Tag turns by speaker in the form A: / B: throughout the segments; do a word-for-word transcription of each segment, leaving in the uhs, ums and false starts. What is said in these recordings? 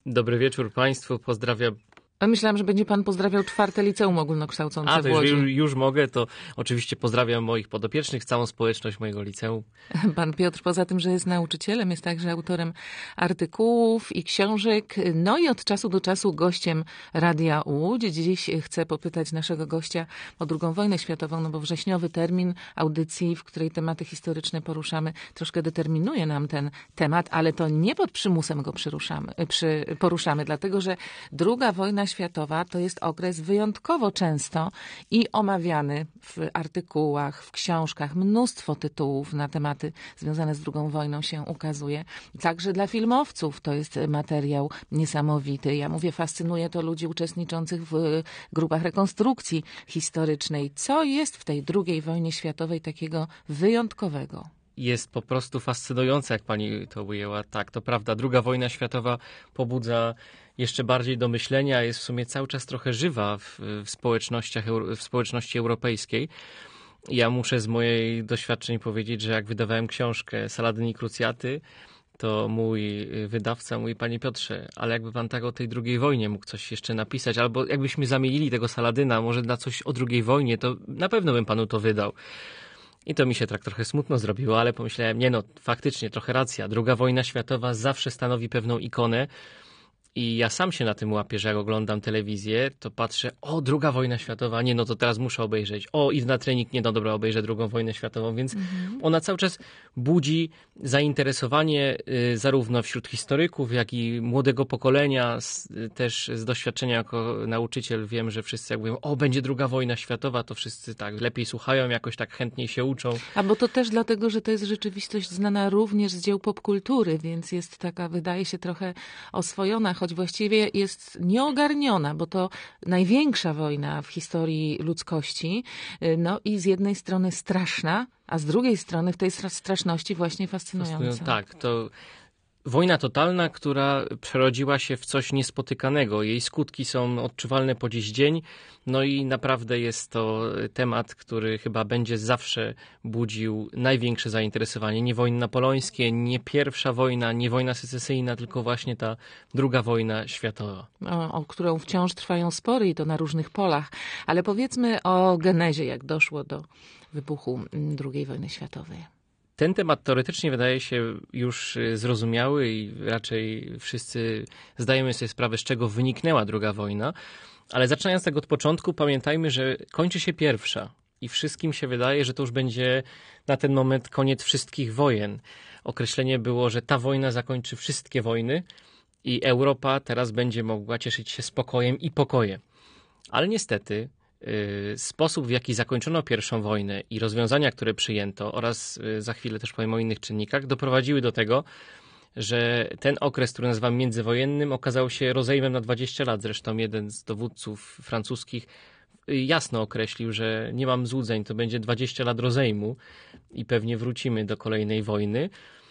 A: Dobry wieczór Państwu, pozdrawiam.
B: Myślałam, że będzie pan pozdrawiał czwarte liceum ogólnokształcące
A: A,
B: w Łodzi.
A: już, już mogę, to oczywiście pozdrawiam moich podopiecznych, całą społeczność mojego liceum.
B: Pan Piotr, poza tym, że jest nauczycielem, jest także autorem artykułów i książek, no i od czasu do czasu gościem Radia Łódź. Dziś chcę popytać naszego gościa o drugą wojnę światową, no bo wrześniowy termin audycji, w której tematy historyczne poruszamy, troszkę determinuje nam ten temat, ale to nie pod przymusem go przyruszamy, przy, poruszamy, dlatego że druga wojna światowa to jest okres wyjątkowo często i omawiany w artykułach, w książkach. Mnóstwo tytułów na tematy związane z drugą wojną się ukazuje. Także dla filmowców to jest materiał niesamowity. Ja mówię, fascynuje to ludzi uczestniczących w grupach rekonstrukcji historycznej. Co jest w tej drugiej wojnie światowej takiego wyjątkowego?
A: Jest po prostu fascynujące, jak pani to ujęła. Tak, to prawda. Druga wojna światowa pobudza jeszcze bardziej do myślenia, jest w sumie cały czas trochę żywa w, w społecznościach, w społeczności europejskiej. Ja muszę z mojej doświadczeń powiedzieć, że jak wydawałem książkę Saladyn i Krucjaty, to mój wydawca mówi: panie Piotrze, ale jakby pan tak o tej drugiej wojnie mógł coś jeszcze napisać, albo jakbyśmy zamienili tego Saladyna może na coś o drugiej wojnie, to na pewno bym panu to wydał. I to mi się tak trochę smutno zrobiło, ale pomyślałem, nie no, faktycznie trochę racja. Druga wojna światowa zawsze stanowi pewną ikonę i ja sam się na tym łapię, że jak oglądam telewizję, to patrzę, o, druga wojna światowa, nie no, to teraz muszę obejrzeć. O, idę na trening, nie no, dobra, obejrzę drugą wojnę światową, więc mhm. ona cały czas budzi zainteresowanie y, zarówno wśród historyków, jak i młodego pokolenia. Z, y, też z doświadczenia jako nauczyciel wiem, że wszyscy jak mówią, o, będzie druga wojna światowa, to wszyscy tak lepiej słuchają, jakoś tak chętniej się uczą.
B: A bo to też dlatego, że to jest rzeczywistość znana również z dzieł popkultury, więc jest taka, wydaje się, trochę oswojona, choć właściwie jest nieogarniona, bo to największa wojna w historii ludzkości. No i z jednej strony straszna, a z drugiej strony w tej straszności właśnie fascynująca.
A: Tak, to wojna totalna, która przerodziła się w coś niespotykanego. Jej skutki są odczuwalne po dziś dzień. No i naprawdę jest to temat, który chyba będzie zawsze budził największe zainteresowanie. Nie wojny napoleońskie, nie pierwsza wojna, nie wojna secesyjna, tylko właśnie ta druga wojna światowa.
B: O, o którą wciąż trwają spory i to na różnych polach. Ale powiedzmy o genezie, jak doszło do wybuchu drugiej wojny światowej.
A: Ten temat teoretycznie wydaje się już zrozumiały i raczej wszyscy zdajemy sobie sprawę, z czego wyniknęła druga wojna, ale zaczynając tak od początku, pamiętajmy, że kończy się pierwsza i wszystkim się wydaje, że to już będzie na ten moment koniec wszystkich wojen. Określenie było, że ta wojna zakończy wszystkie wojny i Europa teraz będzie mogła cieszyć się spokojem i pokojem. Ale niestety sposób, w jaki zakończono pierwszą wojnę i rozwiązania, które przyjęto, oraz za chwilę też powiem o innych czynnikach, doprowadziły do tego, że ten okres, który nazywam międzywojennym, okazał się rozejmem na dwadzieścia lat. Zresztą jeden z dowódców francuskich jasno określił, że nie mam złudzeń, to będzie dwadzieścia lat rozejmu i pewnie wrócimy do kolejnej wojny.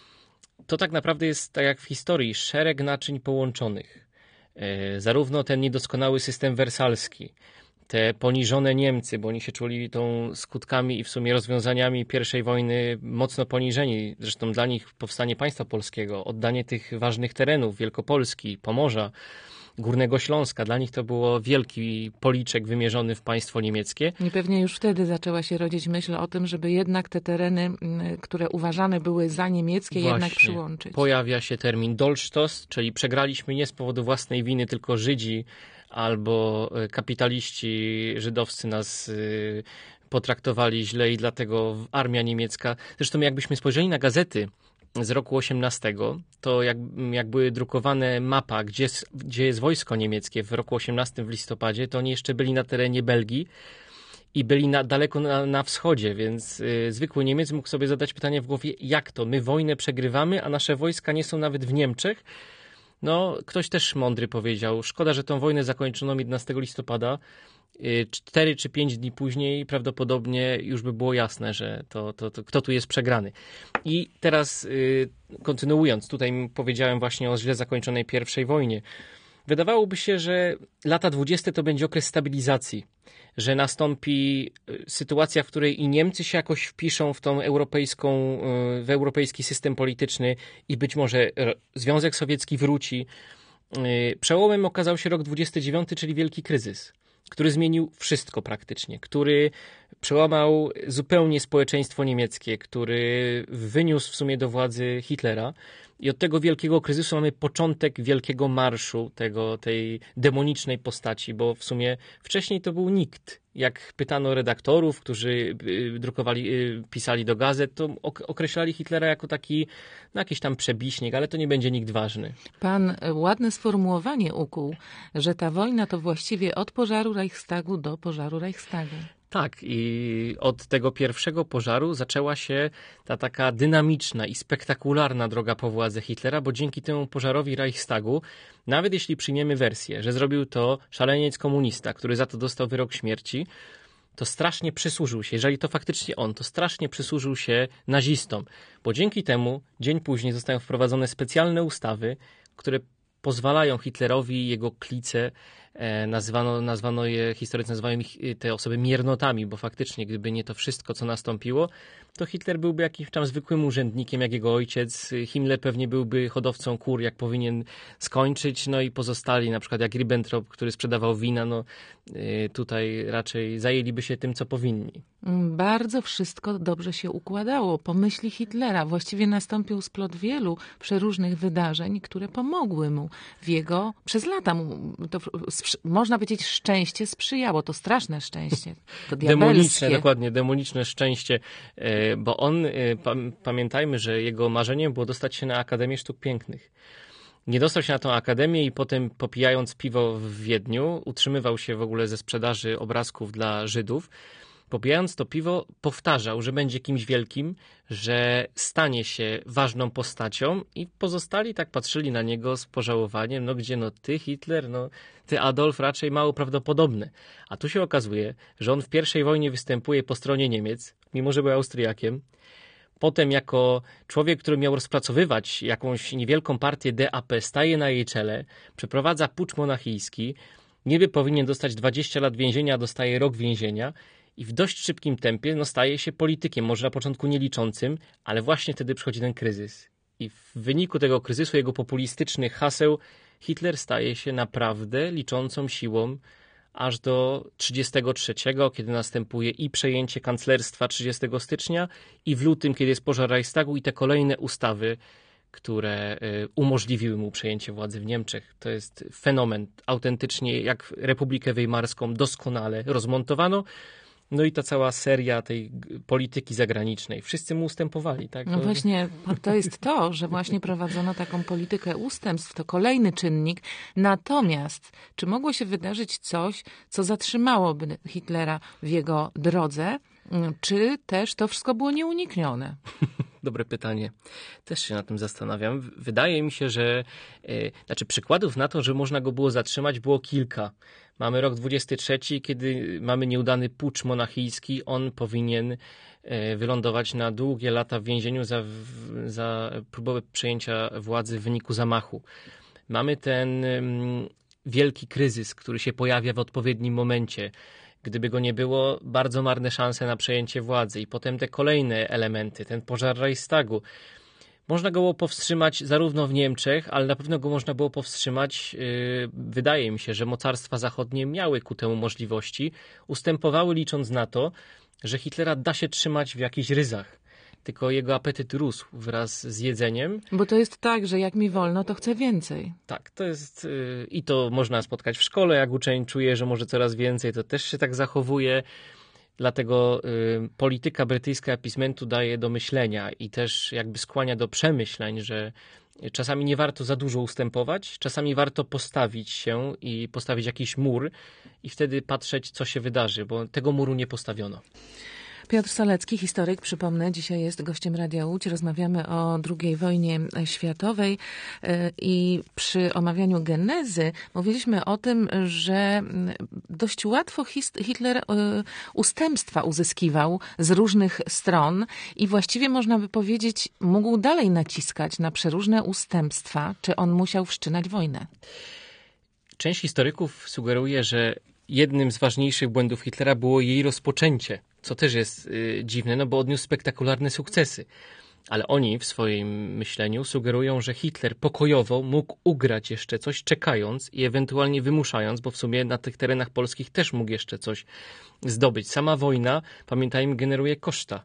A: To tak naprawdę jest, tak jak w historii, szereg naczyń połączonych. Zarówno ten niedoskonały system wersalski, te poniżone Niemcy, bo oni się czuli tą skutkami i w sumie rozwiązaniami pierwszej wojny mocno poniżeni. Zresztą dla nich powstanie państwa polskiego, oddanie tych ważnych terenów, Wielkopolski, Pomorza, Górnego Śląska, dla nich to było wielki policzek wymierzony w państwo niemieckie.
B: I pewnie już wtedy zaczęła się rodzić myśl o tym, żeby jednak te tereny, które uważane były za niemieckie, Właśnie. jednak przyłączyć.
A: Pojawia się termin Dolchstoss, czyli przegraliśmy nie z powodu własnej winy, tylko Żydzi albo kapitaliści żydowscy nas potraktowali źle i dlatego armia niemiecka. Zresztą jakbyśmy spojrzeli na gazety z roku osiemnastego, to jak, jak były drukowane mapa, gdzie, gdzie jest wojsko niemieckie w roku osiemnastym w listopadzie, to oni jeszcze byli na terenie Belgii i byli na, daleko na, na wschodzie, więc y, zwykły Niemiec mógł sobie zadać pytanie w głowie, jak to? My wojnę przegrywamy, a nasze wojska nie są nawet w Niemczech? No, ktoś też mądry powiedział, szkoda, że tą wojnę zakończono jedenastego listopada, cztery czy pięć dni później prawdopodobnie już by było jasne, że to, to, to kto tu jest przegrany. I teraz kontynuując, tutaj powiedziałem właśnie o źle zakończonej pierwszej wojnie. Wydawałoby się, że lata dwudzieste to będzie okres stabilizacji, że nastąpi sytuacja, w której i Niemcy się jakoś wpiszą w tą europejską, w europejski system polityczny i być może Związek Sowiecki wróci Przełomem okazał się rok dwudziesty dziewiąty, czyli wielki kryzys, który zmienił wszystko praktycznie, który przełamał zupełnie społeczeństwo niemieckie, który wyniósł w sumie do władzy Hitlera. I od tego wielkiego kryzysu mamy początek wielkiego marszu tego, tej demonicznej postaci, bo w sumie wcześniej to był nikt. Jak pytano redaktorów, którzy drukowali, pisali do gazet, to określali Hitlera jako taki no jakiś tam przebiśnik, ale to nie będzie nikt ważny.
B: Pan ładne sformułowanie ukuł, że ta wojna to właściwie od pożaru Reichstagu do pożaru Reichstagu.
A: Tak, i od tego pierwszego pożaru zaczęła się ta taka dynamiczna i spektakularna droga po władzę Hitlera, bo dzięki temu pożarowi Reichstagu, nawet jeśli przyjmiemy wersję, że zrobił to szaleniec komunista, który za to dostał wyrok śmierci, to strasznie przysłużył się, jeżeli to faktycznie on, to strasznie przysłużył się nazistom, bo dzięki temu dzień później zostają wprowadzone specjalne ustawy, które pozwalają Hitlerowi i jego klice, e, nazwano, nazwano je, historycy nazywają ich, te osoby miernotami, bo faktycznie gdyby nie to wszystko, co nastąpiło, to Hitler byłby jakimś tam zwykłym urzędnikiem, jak jego ojciec. Himmler pewnie byłby hodowcą kur, jak powinien skończyć, no i pozostali, na przykład jak Ribbentrop, który sprzedawał wina, no e, tutaj raczej zajęliby się tym, co powinni.
B: Bardzo wszystko dobrze się układało. Po myśli Hitlera właściwie nastąpił splot wielu przeróżnych wydarzeń, które pomogły mu w jego, przez lata mu, to, można powiedzieć, szczęście sprzyjało. To straszne szczęście, to diabelskie.
A: Demoniczne, dokładnie, demoniczne szczęście, bo on, pamiętajmy, że jego marzeniem było dostać się na Akademię Sztuk Pięknych. Nie dostał się na tą akademię i potem, popijając piwo w Wiedniu, utrzymywał się w ogóle ze sprzedaży obrazków dla Żydów. Popijając to piwo, powtarzał, że będzie kimś wielkim, że stanie się ważną postacią i pozostali tak patrzyli na niego z pożałowaniem, no gdzie no ty Hitler, no ty Adolf, raczej mało prawdopodobne. A tu się okazuje, że on w pierwszej wojnie występuje po stronie Niemiec, mimo że był Austriakiem. Potem jako człowiek, który miał rozpracowywać jakąś niewielką partię D A P, staje na jej czele, przeprowadza pucz monachijski, niby powinien dostać dwadzieścia lat więzienia, a dostaje rok więzienia. I w dość szybkim tempie no, staje się politykiem, może na początku nieliczącym, ale właśnie wtedy przychodzi ten kryzys. I w wyniku tego kryzysu, jego populistycznych haseł, Hitler staje się naprawdę liczącą siłą aż do trzydziestego trzeciego, kiedy następuje i przejęcie kanclerstwa trzydziestego stycznia i w lutym, kiedy jest pożar Reichstagu i te kolejne ustawy, które umożliwiły mu przejęcie władzy w Niemczech. To jest fenomen. Autentycznie jak Republikę Weimarską doskonale rozmontowano. No i ta cała seria tej polityki zagranicznej. Wszyscy mu ustępowali, tak?
B: No właśnie, to jest to, że właśnie prowadzono taką politykę ustępstw. To kolejny czynnik. Natomiast, czy mogło się wydarzyć coś, co zatrzymałoby Hitlera w jego drodze? Czy też to wszystko było nieuniknione?
A: Dobre pytanie. Też się nad tym zastanawiam. Wydaje mi się, że yy, znaczy przykładów na to, że można go było zatrzymać, było kilka. Mamy rok dwudziesty trzeci, kiedy mamy nieudany pucz monachijski. On powinien yy, wylądować na długie lata w więzieniu za, w, za próbę przejęcia władzy w wyniku zamachu. Mamy ten yy, wielki kryzys, który się pojawia w odpowiednim momencie. Gdyby go nie było, bardzo marne szanse na przejęcie władzy. I potem te kolejne elementy, ten pożar Reichstagu. Można go było powstrzymać zarówno w Niemczech, ale na pewno go można było powstrzymać, yy, wydaje mi się, że mocarstwa zachodnie miały ku temu możliwości. Ustępowały licząc na to, że Hitlera da się trzymać w jakichś ryzach. Tylko jego apetyt rósł wraz z jedzeniem.
B: Bo to jest tak, że jak mi wolno, to chcę więcej.
A: Tak, to jest yy, i to można spotkać w szkole, jak uczeń czuje, że może coraz więcej, to też się tak zachowuje. Dlatego y, polityka brytyjska appeasementu daje do myślenia i też jakby skłania do przemyśleń, że czasami nie warto za dużo ustępować, czasami warto postawić się i postawić jakiś mur i wtedy patrzeć, co się wydarzy, bo tego muru nie postawiono.
B: Piotr Solecki, historyk, przypomnę, dzisiaj jest gościem Radia Łódź. Rozmawiamy o drugiej wojnie światowej i przy omawianiu genezy mówiliśmy o tym, że dość łatwo Hitler ustępstwa uzyskiwał z różnych stron i właściwie można by powiedzieć, mógł dalej naciskać na przeróżne ustępstwa. Czy on musiał wszczynać wojnę?
A: Część historyków sugeruje, że jednym z ważniejszych błędów Hitlera było jej rozpoczęcie, co też jest y, dziwne, no bo odniósł spektakularne sukcesy. Ale oni w swoim myśleniu sugerują, że Hitler pokojowo mógł ugrać jeszcze coś, czekając i ewentualnie wymuszając, bo w sumie na tych terenach polskich też mógł jeszcze coś zdobyć. Sama wojna, pamiętajmy, generuje koszta.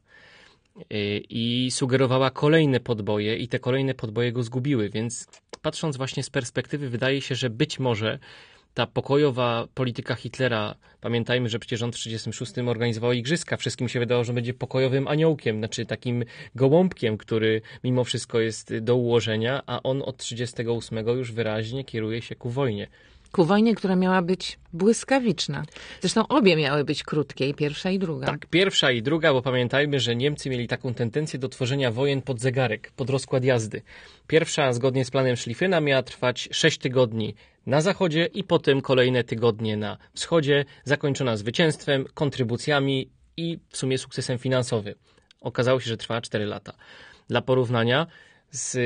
A: I sugerowała kolejne podboje i te kolejne podboje go zgubiły, więc patrząc właśnie z perspektywy, wydaje się, że być może ta pokojowa polityka Hitlera, pamiętajmy, że przecież on w tysiąc dziewięćset trzydziestym szóstym organizował igrzyska, wszystkim się wydawało, że będzie pokojowym aniołkiem, znaczy takim gołąbkiem, który mimo wszystko jest do ułożenia, a on od trzydziestego ósmego już wyraźnie kieruje się ku wojnie.
B: Ku wojnie, która miała być błyskawiczna. Zresztą obie miały być krótkie, i pierwsza i druga.
A: Tak, pierwsza i druga, bo pamiętajmy, że Niemcy mieli taką tendencję do tworzenia wojen pod zegarek, pod rozkład jazdy. Pierwsza, zgodnie z planem Schlieffena, miała trwać sześć tygodni na zachodzie i potem kolejne tygodnie na wschodzie, zakończona zwycięstwem, kontrybucjami i w sumie sukcesem finansowym. Okazało się, że trwała cztery lata. Dla porównania z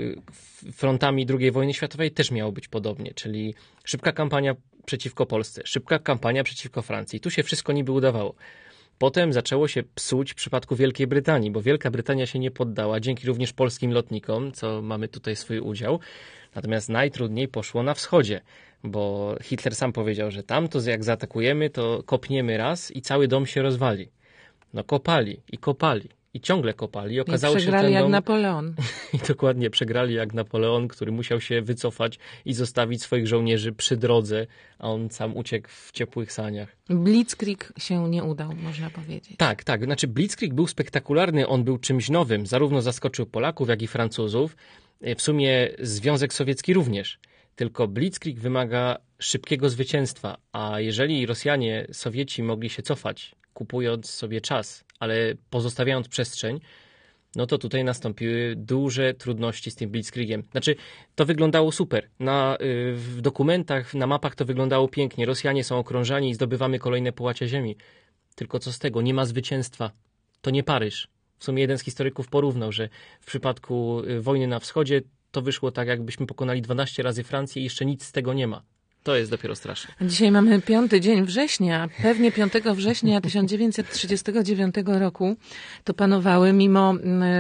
A: frontami drugiej wojny światowej też miało być podobnie, czyli szybka kampania przeciwko Polsce, szybka kampania przeciwko Francji. Tu się wszystko niby udawało. Potem zaczęło się psuć w przypadku Wielkiej Brytanii, bo Wielka Brytania się nie poddała, dzięki również polskim lotnikom, co mamy tutaj swój udział. Natomiast najtrudniej poszło na wschodzie, bo Hitler sam powiedział, że tam to jak zaatakujemy, to kopniemy raz i cały dom się rozwali. No kopali i kopali. I ciągle kopali. I okazało
B: I przegrali
A: się, że ten
B: jak
A: dom...
B: Napoleon.
A: I dokładnie, przegrali jak Napoleon, który musiał się wycofać i zostawić swoich żołnierzy przy drodze, a on sam uciekł w ciepłych saniach.
B: Blitzkrieg się nie udał, można powiedzieć.
A: Tak, tak. Znaczy Blitzkrieg był spektakularny, on był czymś nowym. Zarówno zaskoczył Polaków, jak i Francuzów. W sumie Związek Sowiecki również. Tylko Blitzkrieg wymaga szybkiego zwycięstwa, a jeżeli Rosjanie, Sowieci mogli się cofać, kupując sobie czas, ale pozostawiając przestrzeń, no to tutaj nastąpiły duże trudności z tym Blitzkriegiem. Znaczy, to wyglądało super. Na, w dokumentach, na mapach to wyglądało pięknie. Rosjanie są okrążani i zdobywamy kolejne połacie ziemi. Tylko co z tego? Nie ma zwycięstwa. To nie Paryż. W sumie jeden z historyków porównał, że w przypadku wojny na wschodzie to wyszło tak, jakbyśmy pokonali dwanaście razy Francję i jeszcze nic z tego nie ma. To jest dopiero straszne.
B: Dzisiaj mamy piąty dzień września. Pewnie piątego września tysiąc dziewięćset trzydziestego dziewiątego roku to panowały, mimo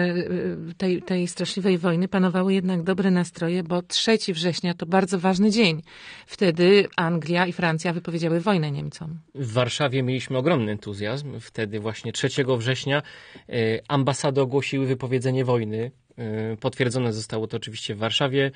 B: tej, tej straszliwej wojny, panowały jednak dobre nastroje, bo trzeciego września to bardzo ważny dzień. Wtedy Anglia i Francja wypowiedziały wojnę Niemcom.
A: W Warszawie mieliśmy ogromny entuzjazm. Wtedy właśnie trzeciego września ambasady ogłosiły wypowiedzenie wojny. Potwierdzone zostało to oczywiście w Warszawie.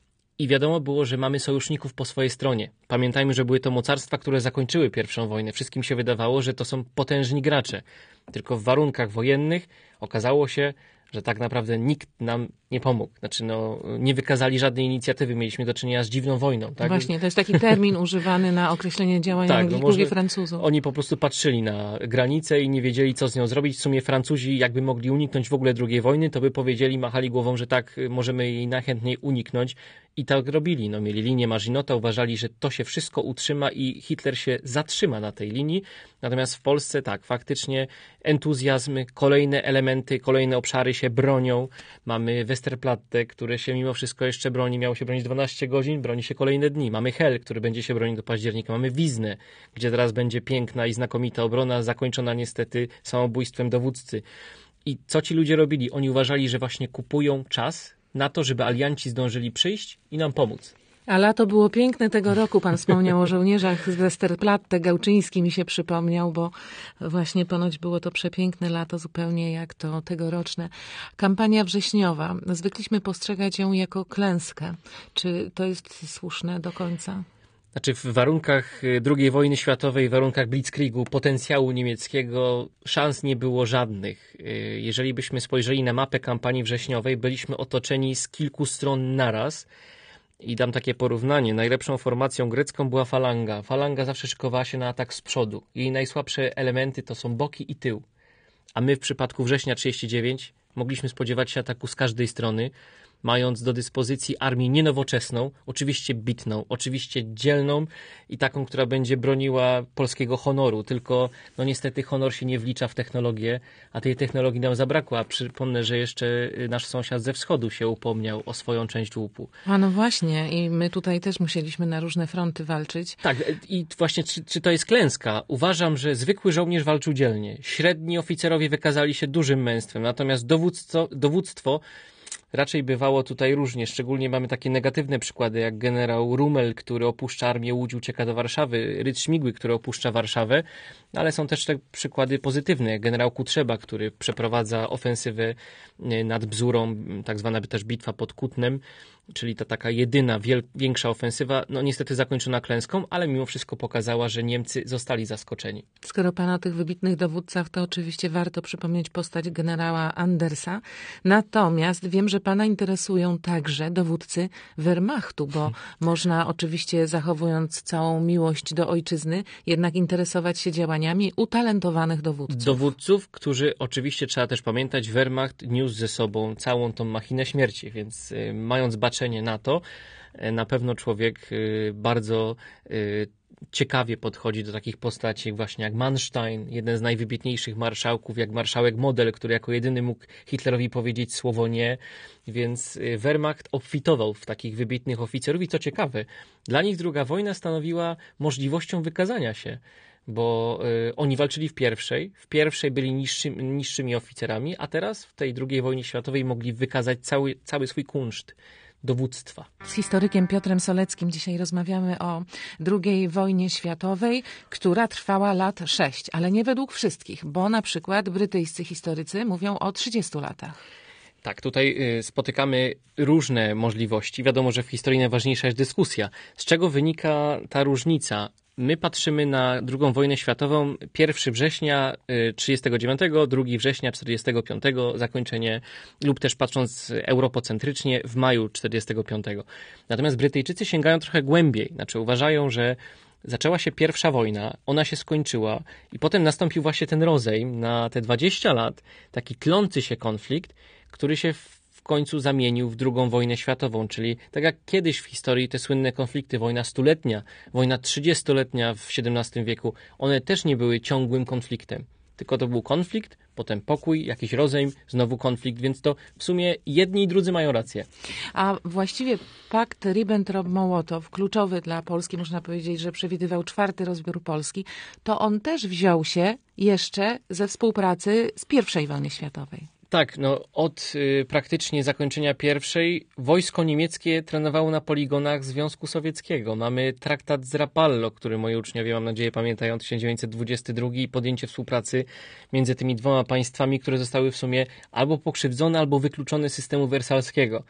A: I wiadomo było, że mamy sojuszników po swojej stronie. Pamiętajmy, że były to mocarstwa, które zakończyły pierwszą wojnę. Wszystkim się wydawało, że to są potężni gracze. Tylko w warunkach wojennych okazało się, że tak naprawdę nikt nam nie pomógł. Znaczy, no, nie wykazali żadnej inicjatywy. Mieliśmy do czynienia z dziwną wojną. Tak?
B: Właśnie, to jest taki termin używany na określenie działań
A: tak,
B: Anglików
A: no
B: i Francuzów.
A: Oni po prostu patrzyli na granicę i nie wiedzieli, co z nią zrobić. W sumie Francuzi, jakby mogli uniknąć w ogóle drugiej wojny, to by powiedzieli, machali głową, że tak, możemy jej najchętniej uniknąć. I tak robili. No, mieli linię Maginota, uważali, że to się wszystko utrzyma i Hitler się zatrzyma na tej linii. Natomiast w Polsce tak, faktycznie entuzjazm, kolejne elementy, kolejne obszary się bronią. Mamy Westerplatte, które się mimo wszystko jeszcze broni, miało się bronić dwanaście godzin, broni się kolejne dni. Mamy Hel, który będzie się bronił do października. Mamy Wiznę, gdzie teraz będzie piękna i znakomita obrona, zakończona niestety samobójstwem dowódcy. I co ci ludzie robili? Oni uważali, że właśnie kupują czas na to, żeby alianci zdążyli przyjść i nam pomóc.
B: A lato było piękne tego roku. Pan wspomniał o żołnierzach z Westerplatte. Gałczyński mi się przypomniał, bo właśnie ponoć było to przepiękne lato, zupełnie jak to tegoroczne. Kampania wrześniowa. Zwykliśmy postrzegać ją jako klęskę. Czy to jest słuszne do końca?
A: Znaczy w warunkach drugiej wojny światowej, w warunkach Blitzkriegu, potencjału niemieckiego szans nie było żadnych. Jeżeli byśmy spojrzeli na mapę kampanii wrześniowej, byliśmy otoczeni z kilku stron naraz. I dam takie porównanie. Najlepszą formacją grecką była falanga. Falanga zawsze szykowała się na atak z przodu. Jej najsłabsze elementy to są boki i tył. A my w przypadku września trzydziestego dziewiątego mogliśmy spodziewać się ataku z każdej strony. mając do dyspozycji armię nienowoczesną, oczywiście bitną, oczywiście dzielną i taką, która będzie broniła polskiego honoru, tylko no niestety honor się nie wlicza w technologię, a tej technologii nam zabrakło, a przypomnę, że jeszcze nasz sąsiad ze wschodu się upomniał o swoją część łupu.
B: A no właśnie i my tutaj też musieliśmy na różne fronty walczyć.
A: Tak i właśnie czy, czy to jest klęska? Uważam, że zwykły żołnierz walczył dzielnie. Średni oficerowie wykazali się dużym męstwem, natomiast dowództwo, dowództwo raczej bywało tutaj różnie. Szczególnie mamy takie negatywne przykłady, jak generał Rummel, który opuszcza armię Łódź, ucieka do Warszawy, Rydz Śmigły, który opuszcza Warszawę, ale są też te przykłady pozytywne, jak generał Kutrzeba, który przeprowadza ofensywę nad Bzurą, tak zwana też bitwa pod Kutnem, czyli ta taka jedyna, wiel- większa ofensywa, no niestety zakończona klęską, ale mimo wszystko pokazała, że Niemcy zostali zaskoczeni.
B: Skoro pan o tych wybitnych dowódcach, to oczywiście warto przypomnieć postać generała Andersa. Natomiast wiem, że pana interesują także dowódcy Wehrmachtu, bo można oczywiście, zachowując całą miłość do ojczyzny, jednak interesować się działaniami utalentowanych dowódców.
A: Dowódców, którzy oczywiście, trzeba też pamiętać, Wehrmacht niósł ze sobą całą tą machinę śmierci, więc y, mając baczenie na to, y, na pewno człowiek y, bardzo y, ciekawie podchodzi do takich postaci właśnie jak Manstein, jeden z najwybitniejszych marszałków, jak marszałek Model, który jako jedyny mógł Hitlerowi powiedzieć słowo nie, więc Wehrmacht obfitował w takich wybitnych oficerów i co ciekawe, dla nich druga wojna stanowiła możliwością wykazania się, bo y, oni walczyli w pierwszej, w pierwszej byli niższy, niższymi oficerami, a teraz w tej drugiej wojnie światowej mogli wykazać cały, cały swój kunszt dowództwa.
B: Z historykiem Piotrem Soleckim dzisiaj rozmawiamy o drugiej wojnie światowej, która trwała lat sześć, ale nie według wszystkich, bo na przykład brytyjscy historycy mówią o trzydziestu latach.
A: Tak, tutaj spotykamy różne możliwości. Wiadomo, że w historii najważniejsza jest dyskusja. Z czego wynika ta różnica? My patrzymy na drugą wojnę światową pierwszego września trzydziestego dziewiątego, drugiego września czterdziestego piątego, zakończenie, lub też patrząc europocentrycznie w maju czterdziestego piątego. Natomiast Brytyjczycy sięgają trochę głębiej, znaczy uważają, że zaczęła się pierwsza wojna, ona się skończyła i potem nastąpił właśnie ten rozejm na te dwadzieścia lat, taki tlący się konflikt, który się w końcu zamienił w drugą wojnę światową, czyli tak jak kiedyś w historii te słynne konflikty, wojna stuletnia, wojna trzydziestoletnia w siedemnastym wieku, one też nie były ciągłym konfliktem, tylko to był konflikt, potem pokój, jakiś rozejm, znowu konflikt, więc to w sumie jedni i drudzy mają rację.
B: A właściwie pakt Ribbentrop-Mołotow, kluczowy dla Polski, można powiedzieć, że przewidywał czwarty rozbiór Polski, to on też wziął się jeszcze ze współpracy z pierwszej wojny światowej.
A: Tak, no od y, praktycznie zakończenia pierwszej wojsko niemieckie trenowało na poligonach Związku Sowieckiego. Mamy traktat z Rapallo, który moi uczniowie, mam nadzieję, pamiętają, tysiąc dziewięćset dwudziesty drugi i podjęcie współpracy między tymi dwoma państwami, które zostały w sumie albo pokrzywdzone, albo wykluczone z systemu wersalskiego.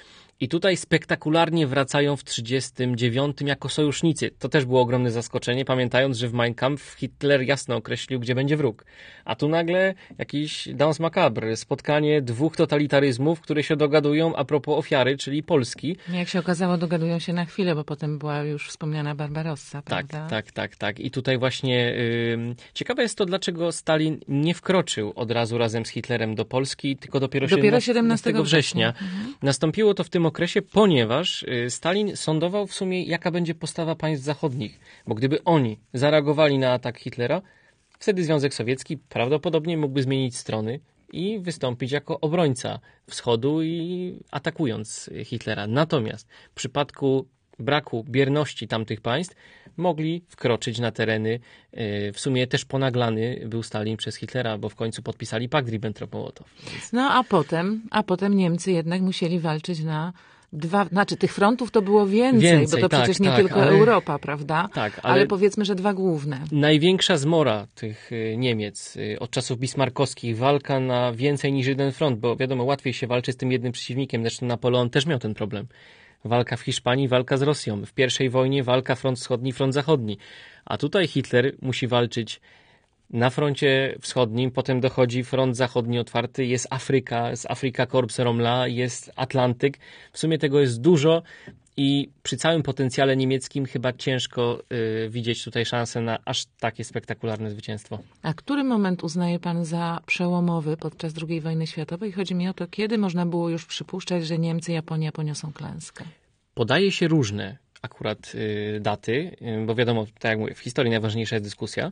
A: I tutaj spektakularnie wracają w trzydziestym dziewiątym jako sojusznicy. To też było ogromne zaskoczenie, pamiętając, że w Mein Kampf Hitler jasno określił, gdzie będzie wróg. A tu nagle jakiś danse macabre, spotkanie dwóch totalitaryzmów, które się dogadują a propos ofiary, czyli Polski.
B: Jak się okazało, dogadują się na chwilę, bo potem była już wspomniana Barbarossa,
A: tak,
B: prawda?
A: Tak, tak, tak. I tutaj właśnie yy, ciekawe jest to, dlaczego Stalin nie wkroczył od razu razem z Hitlerem do Polski, tylko dopiero,
B: dopiero
A: siedemnastego września.
B: Mhm.
A: Nastąpiło to w tym okresie, ponieważ Stalin sądował w sumie, jaka będzie postawa państw zachodnich. Bo gdyby oni zareagowali na atak Hitlera, wtedy Związek Sowiecki prawdopodobnie mógłby zmienić strony i wystąpić jako obrońca wschodu i atakując Hitlera. Natomiast w przypadku braku bierności tamtych państw mogli wkroczyć na tereny, w sumie też ponaglany był Stalin przez Hitlera, bo w końcu podpisali pakt Ribbentrop-Mołotow. Więc...
B: No a potem, a potem Niemcy jednak musieli walczyć na dwa, znaczy tych frontów to było więcej,
A: więcej
B: bo to
A: tak,
B: przecież nie
A: tak,
B: tylko
A: ale...
B: Europa, prawda?
A: Tak, ale...
B: ale powiedzmy, że dwa główne.
A: Największa zmora tych Niemiec od czasów bismarckowskich, walka na więcej niż jeden front, bo wiadomo, łatwiej się walczy z tym jednym przeciwnikiem, zresztą Napoleon też miał ten problem. Walka w Hiszpanii, walka z Rosją. W pierwszej wojnie walka front wschodni, front zachodni. A tutaj Hitler musi walczyć na froncie wschodnim, potem dochodzi front zachodni otwarty, jest Afryka, jest Afrika Korps Rommela, jest Atlantyk. W sumie tego jest dużo I przy całym potencjale niemieckim chyba ciężko y, widzieć tutaj szansę na aż takie spektakularne zwycięstwo.
B: A który moment uznaje pan za przełomowy podczas drugiej wojny światowej? Chodzi mi o to, kiedy można było już przypuszczać, że Niemcy, Japonia poniosą klęskę.
A: Podaje się różne akurat y, daty, y, bo wiadomo, tak jak mówię, w historii najważniejsza jest dyskusja.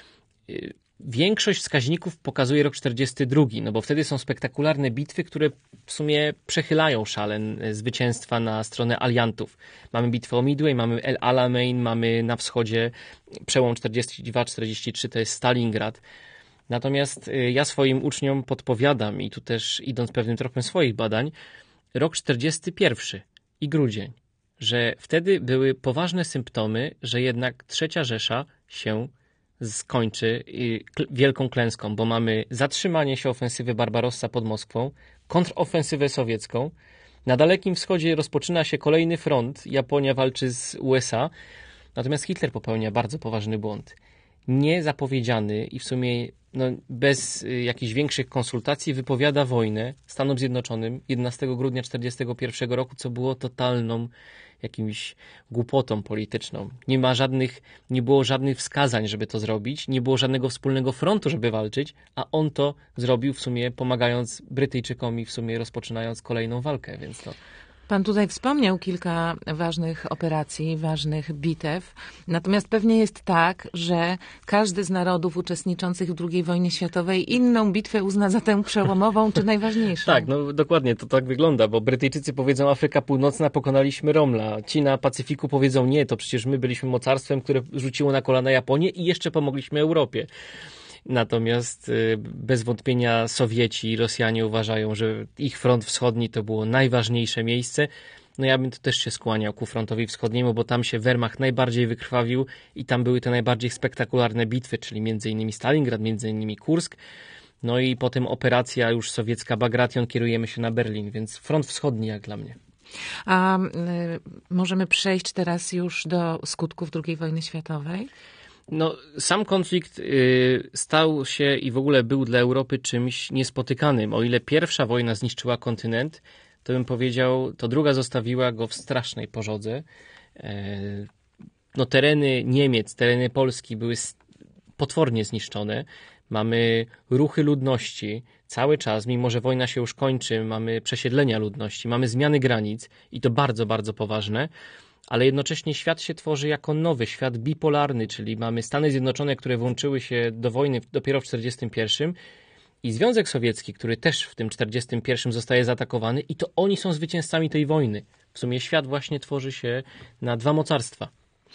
A: Y, Większość wskaźników pokazuje rok czterdziesty drugi, no bo wtedy są spektakularne bitwy, które w sumie przechylają szalen zwycięstwa na stronę aliantów. Mamy bitwę o Midway, mamy El Alamein, mamy na wschodzie przełom czterdziesty drugi czterdziesty trzeci, to jest Stalingrad. Natomiast ja swoim uczniom podpowiadam, i tu też idąc pewnym tropem swoich badań, rok czterdziesty pierwszy i grudzień, że wtedy były poważne symptomy, że jednak trzecia Rzesza się skończy wielką klęską, bo mamy zatrzymanie się ofensywy Barbarossa pod Moskwą, kontrofensywę sowiecką. Na Dalekim Wschodzie rozpoczyna się kolejny front. Japonia walczy z U S A. Natomiast Hitler popełnia bardzo poważny błąd. Niezapowiedziany i w sumie no, bez y, jakichś większych konsultacji wypowiada wojnę Stanom Zjednoczonym jedenastego grudnia tysiąc dziewięćset czterdziestego pierwszego roku, co było totalną jakimś głupotą polityczną. Nie ma żadnych, nie było żadnych wskazań, żeby to zrobić, nie było żadnego wspólnego frontu, żeby walczyć, a on to zrobił w sumie pomagając Brytyjczykom i w sumie rozpoczynając kolejną walkę, więc to...
B: Pan tutaj wspomniał kilka ważnych operacji, ważnych bitew. Natomiast pewnie jest tak, że każdy z narodów uczestniczących w drugiej wojnie światowej inną bitwę uzna za tę przełomową czy najważniejszą.
A: Tak, no dokładnie to tak wygląda, bo Brytyjczycy powiedzą Afryka Północna, pokonaliśmy Romla. Ci na Pacyfiku powiedzą nie, to przecież my byliśmy mocarstwem, które rzuciło na kolana Japonię i jeszcze pomogliśmy Europie. Natomiast bez wątpienia Sowieci i Rosjanie uważają, że ich front wschodni to było najważniejsze miejsce. No ja bym tu też się skłaniał ku frontowi wschodniemu, bo tam się Wehrmacht najbardziej wykrwawił i tam były te najbardziej spektakularne bitwy, czyli między innymi Stalingrad, między innymi Kursk. No i potem operacja już sowiecka Bagration, kierujemy się na Berlin, więc front wschodni jak dla mnie.
B: A y, możemy przejść teraz już do skutków drugiej wojny światowej?
A: No, sam konflikt y, stał się i w ogóle był dla Europy czymś niespotykanym. O ile pierwsza wojna zniszczyła kontynent, to bym powiedział, to druga zostawiła go w strasznej pożodze. E, no, tereny Niemiec, tereny Polski były potwornie zniszczone. Mamy ruchy ludności cały czas, mimo że wojna się już kończy, mamy przesiedlenia ludności, mamy zmiany granic i to bardzo, bardzo poważne. Ale jednocześnie świat się tworzy jako nowy, świat bipolarny, czyli mamy Stany Zjednoczone, które włączyły się do wojny dopiero w czterdziestym pierwszym i Związek Sowiecki, który też w tym czterdziestym pierwszym zostaje zaatakowany i to oni są zwycięzcami tej wojny. W sumie świat właśnie tworzy się na dwa mocarstwa.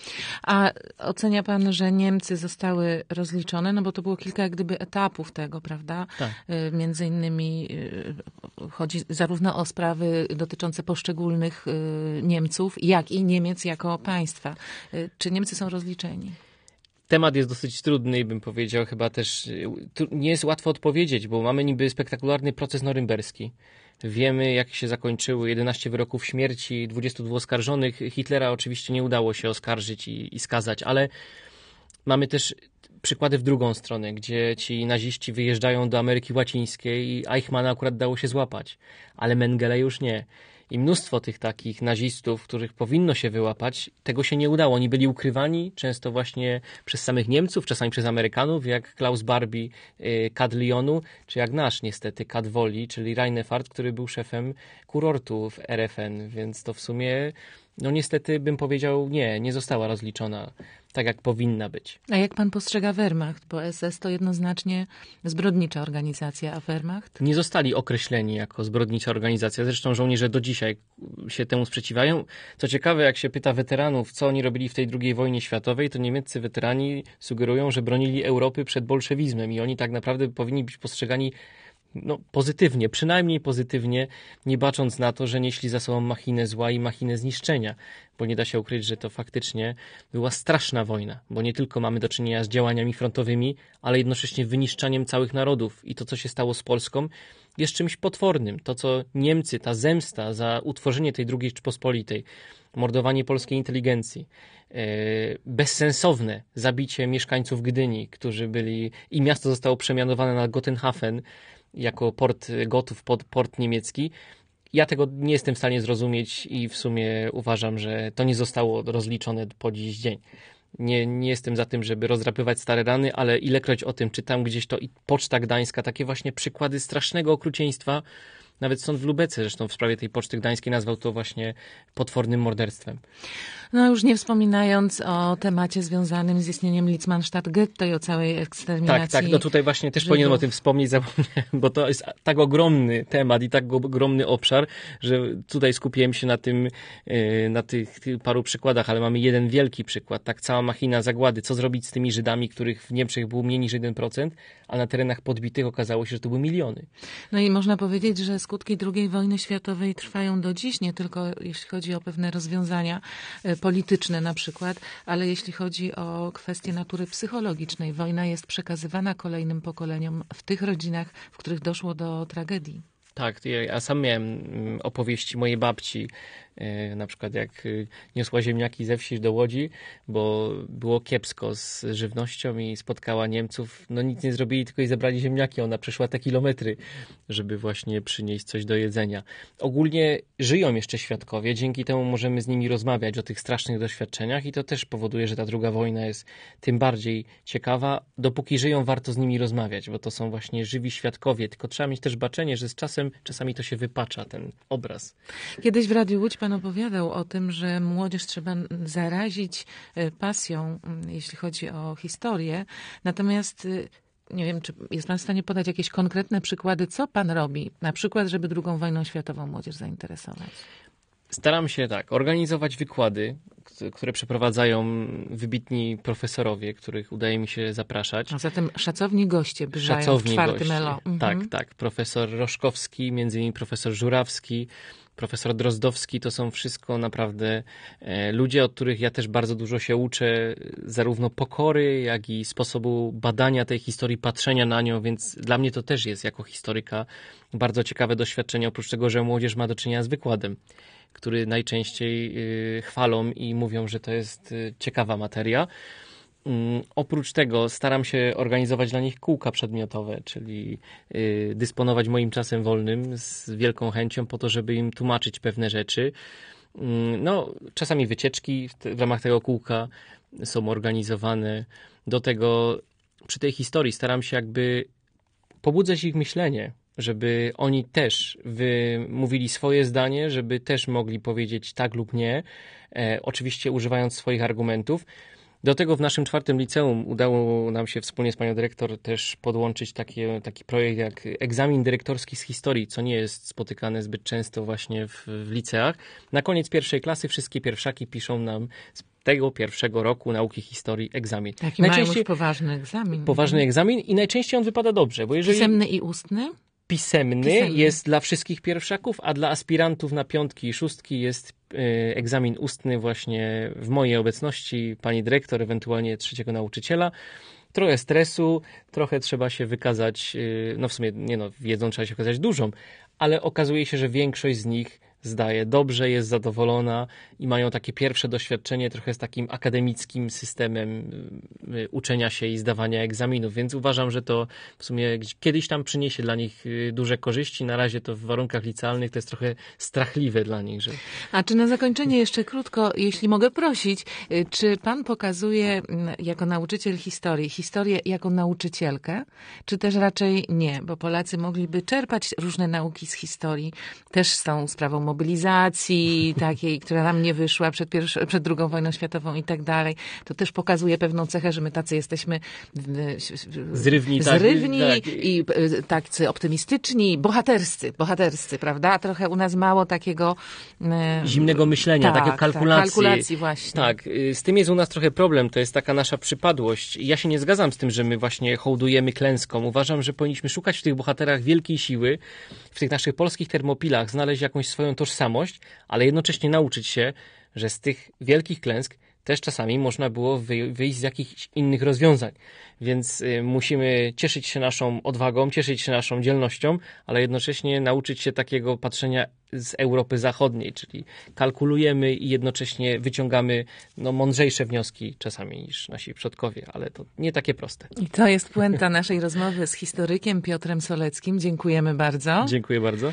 B: A ocenia pan, że Niemcy zostały rozliczone? No bo to było kilka jak gdyby etapów tego, prawda?
A: Tak.
B: Między innymi chodzi zarówno o sprawy dotyczące poszczególnych Niemców, jak i Niemiec jako państwa. Czy Niemcy są rozliczeni?
A: Temat jest dosyć trudny i bym powiedział chyba też nie jest łatwo odpowiedzieć, bo mamy niby spektakularny proces norymberski. Wiemy, jak się zakończyły jedenaście wyroków śmierci, dwudziestu dwóch oskarżonych. Hitlera oczywiście nie udało się oskarżyć i, i skazać, ale mamy też przykłady w drugą stronę, gdzie ci naziści wyjeżdżają do Ameryki Łacińskiej i Eichmana akurat dało się złapać, ale Mengele już nie. I mnóstwo tych takich nazistów, których powinno się wyłapać, tego się nie udało. Oni byli ukrywani często właśnie przez samych Niemców, czasami przez Amerykanów, jak Klaus Barbie, Kad Lionu, czy jak nasz niestety Kad Woli, czyli Reinefeld, który był szefem kurortu w R F N, więc to w sumie, no niestety bym powiedział, nie, nie została rozliczona tak, jak powinna być.
B: A jak pan postrzega Wehrmacht? Bo S S to jednoznacznie zbrodnicza organizacja, a Wehrmacht?
A: Nie zostali określeni jako zbrodnicza organizacja. Zresztą żołnierze do dzisiaj się temu sprzeciwiają. Co ciekawe, jak się pyta weteranów, co oni robili w tej drugiej wojnie światowej, to niemieccy weterani sugerują, że bronili Europy przed bolszewizmem i oni tak naprawdę powinni być postrzegani no, pozytywnie, przynajmniej pozytywnie, nie bacząc na to, że nieśli za sobą machinę zła i machinę zniszczenia, bo nie da się ukryć, że to faktycznie była straszna wojna, bo nie tylko mamy do czynienia z działaniami frontowymi, ale jednocześnie wyniszczaniem całych narodów i to, co się stało z Polską, jest czymś potwornym. To, co Niemcy, ta zemsta za utworzenie tej drugiej Rzeczpospolitej, mordowanie polskiej inteligencji, bezsensowne zabicie mieszkańców Gdyni, którzy byli, i miasto zostało przemianowane na Gotenhafen, jako port Gotów, port niemiecki. ja tego nie jestem w stanie zrozumieć i w sumie uważam, że to nie zostało rozliczone po dziś dzień. Nie, nie jestem za tym, żeby rozdrapywać stare rany, ale ilekroć o tym czytam gdzieś, to i Poczta Gdańska, takie właśnie przykłady strasznego okrucieństwa, nawet sąd w Lubece zresztą w sprawie tej Poczty Gdańskiej nazwał to właśnie potwornym morderstwem.
B: No już nie wspominając o temacie związanym z istnieniem Litzmannstadt Getto i o całej eksterminacji.
A: Tak, tak, no tutaj właśnie też
B: Żydów.
A: powinienem o tym wspomnieć, zapomniałem, bo to jest tak ogromny temat i tak ogromny obszar, że tutaj skupiłem się na tym, na tych, tych paru przykładach, ale mamy jeden wielki przykład, tak cała machina zagłady, co zrobić z tymi Żydami, których w Niemczech było mniej niż jeden procent, a na terenach podbitych okazało się, że to były miliony.
B: No i można powiedzieć, że skutki drugiej wojny światowej trwają do dziś, nie tylko jeśli chodzi o pewne rozwiązania polityczne na przykład, ale jeśli chodzi o kwestie natury psychologicznej. Wojna jest przekazywana kolejnym pokoleniom w tych rodzinach, w których doszło do tragedii.
A: Tak, ja sam miałem opowieści mojej babci, na przykład jak niosła ziemniaki ze wsi do Łodzi, bo było kiepsko z żywnością i spotkała Niemców. No nic nie zrobili, tylko jej zabrali ziemniaki. Ona przeszła te kilometry, żeby właśnie przynieść coś do jedzenia. Ogólnie żyją jeszcze świadkowie, dzięki temu możemy z nimi rozmawiać o tych strasznych doświadczeniach i to też powoduje, że ta druga wojna jest tym bardziej ciekawa. Dopóki żyją, warto z nimi rozmawiać, bo to są właśnie żywi świadkowie, tylko trzeba mieć też baczenie, że z czasem czasami to się wypacza, ten obraz.
B: Kiedyś w Radiu Łódź pan opowiadał o tym, że młodzież trzeba zarazić pasją, jeśli chodzi o historię. Natomiast nie wiem, czy jest pan w stanie podać jakieś konkretne przykłady, co pan robi, na przykład, żeby drugą wojną światową młodzież zainteresować?
A: Staram się tak, organizować wykłady, które przeprowadzają wybitni profesorowie, których udaje mi się zapraszać.
B: A zatem szacowni goście bywają
A: Szacowni
B: w czwartym
A: goście.
B: Elo. Mhm.
A: Tak, tak. Profesor Roszkowski, między innymi profesor Żurawski, profesor Drozdowski, to są wszystko naprawdę e, ludzie, od których ja też bardzo dużo się uczę, zarówno pokory, jak i sposobu badania tej historii, patrzenia na nią, więc dla mnie to też jest jako historyka bardzo ciekawe doświadczenie, oprócz tego, że młodzież ma do czynienia z wykładem, który najczęściej y, chwalą i mówią, że to jest y, ciekawa materia. Um, oprócz tego staram się organizować dla nich kółka przedmiotowe, czyli y, dysponować moim czasem wolnym z wielką chęcią po to, żeby im tłumaczyć pewne rzeczy. Um, no, czasami wycieczki w, te, w ramach tego kółka są organizowane. Do tego przy tej historii staram się jakby pobudzać ich myślenie, żeby oni też wymówili swoje zdanie, żeby też mogli powiedzieć tak lub nie, e, oczywiście używając swoich argumentów. Do tego w naszym czwartym liceum udało nam się wspólnie z panią dyrektor też podłączyć takie, taki projekt jak egzamin dyrektorski z historii, co nie jest spotykane zbyt często właśnie w, w liceach. Na koniec pierwszej klasy wszystkie pierwszaki piszą nam z tego pierwszego roku nauki historii egzamin.
B: Taki mają już poważny egzamin.
A: Poważny egzamin i najczęściej on wypada dobrze. Bo jeżeli...
B: Pisemny i ustny?
A: Pisemny, Pisemny jest dla wszystkich pierwszaków, a dla aspirantów na piątki i szóstki jest y, egzamin ustny właśnie w mojej obecności, pani dyrektor, ewentualnie trzeciego nauczyciela. Trochę stresu, trochę trzeba się wykazać, y, no w sumie nie no, wiedzą trzeba się wykazać dużą, ale okazuje się, że większość z nich zdaje dobrze, jest zadowolona i mają takie pierwsze doświadczenie trochę z takim akademickim systemem uczenia się i zdawania egzaminów, więc uważam, że to w sumie kiedyś tam przyniesie dla nich duże korzyści. Na razie to w warunkach licealnych to jest trochę strachliwe dla nich. Że...
B: A czy na zakończenie jeszcze krótko, jeśli mogę prosić, czy pan pokazuje jako nauczyciel historii, historię jako nauczycielkę, czy też raczej nie, bo Polacy mogliby czerpać różne nauki z historii, też z tą sprawą mobilizacji takiej, która nam nie wyszła przed, pierwszą, przed drugą wojną światową i tak dalej. To też pokazuje pewną cechę, że my tacy jesteśmy
A: zrywni,
B: zrywni
A: tak, tak.
B: i tacy optymistyczni, bohaterscy, bohaterscy, prawda? A trochę u nas mało takiego
A: zimnego myślenia,
B: tak,
A: takiej kalkulacji.
B: Tak, kalkulacji właśnie.
A: Tak, z tym jest u nas trochę problem, to jest taka nasza przypadłość. Ja się nie zgadzam z tym, że my właśnie hołdujemy klęskom. Uważam, że powinniśmy szukać w tych bohaterach wielkiej siły, w tych naszych polskich termopilach, znaleźć jakąś swoją tożsamość, ale jednocześnie nauczyć się, że z tych wielkich klęsk też czasami można było wyjść z jakichś innych rozwiązań. Więc y, musimy cieszyć się naszą odwagą, cieszyć się naszą dzielnością, ale jednocześnie nauczyć się takiego patrzenia z Europy Zachodniej, czyli kalkulujemy i jednocześnie wyciągamy no, mądrzejsze wnioski czasami niż nasi przodkowie, ale to nie takie proste.
B: I to jest puenta naszej rozmowy z historykiem Piotrem Soleckim. Dziękujemy bardzo.
A: Dziękuję bardzo.